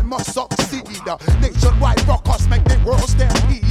must succeed. Nationwide rockers make the world stampede.